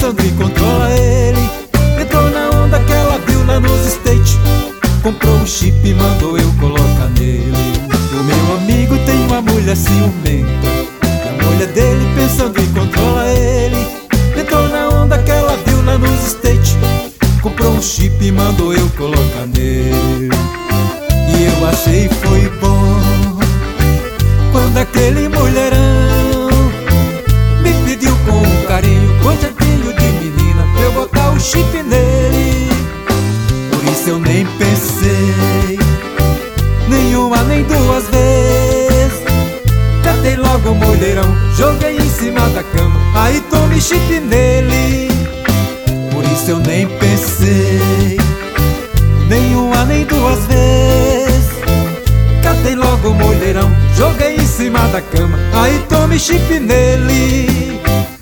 pensando em controlar ele. Entrou na onda que ela viu lá nos States, comprou um chip e mandou eu colocar nele. O meu amigo tem uma mulher ciumenta, a mulher dele pensando em controlar ele. Entrou na onda que ela viu lá nos States, comprou um chip e mandou eu colocar nele. E eu achei foi bom quando aquele mulherão me pediu com carinho, com jeitinho de menina, pra eu botar o chip nele. Por isso eu nem pensei nenhuma nem duas vezes, catei logo o mulherão, joguei em cima da cama, aí tomei chip nele. Por isso eu nem pensei nenhuma nem duas vezes, catei logo o mulherão, joguei em cima da cama, aí tomei chip nele.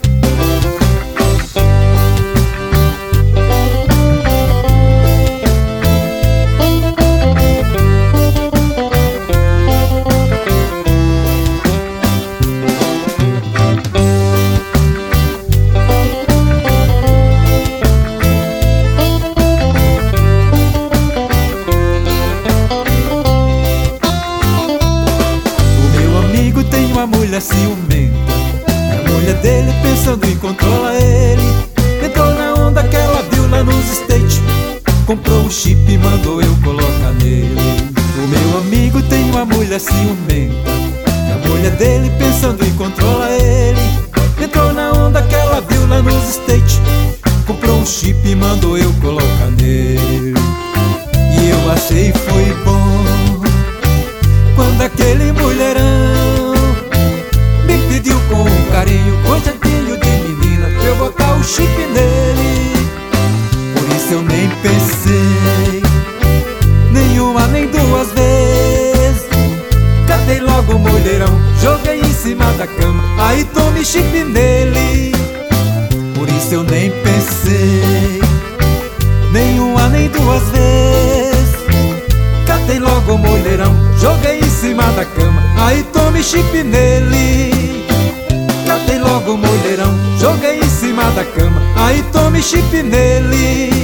Uma mulher ciumenta, a mulher dele pensando em controlar ele. Entrou na onda que ela viu lá nos States, comprou um chip e mandou eu colocar nele. O meu amigo tem uma mulher ciumenta, a mulher dele pensando em controlar ele. Entrou na onda que ela viu lá nos States, comprou um chip e mandou eu colocar nele. E eu achei foi bom quando aquele mulherão me pediu com carinho, com jeitinho de menina, pra eu botar o chip nele. Por isso eu nem pensei nenhuma nem duas vezes, catei logo o mulherão, joguei em cima da cama, aí tomei chip nele. Por isso eu nem pensei nenhuma nem duas vezes, catei logo o mulherão, joguei em cima da cama, aí tomei chip nele. Catei logo o mulherão, joguei em cima da cama, aí tomei chip nele.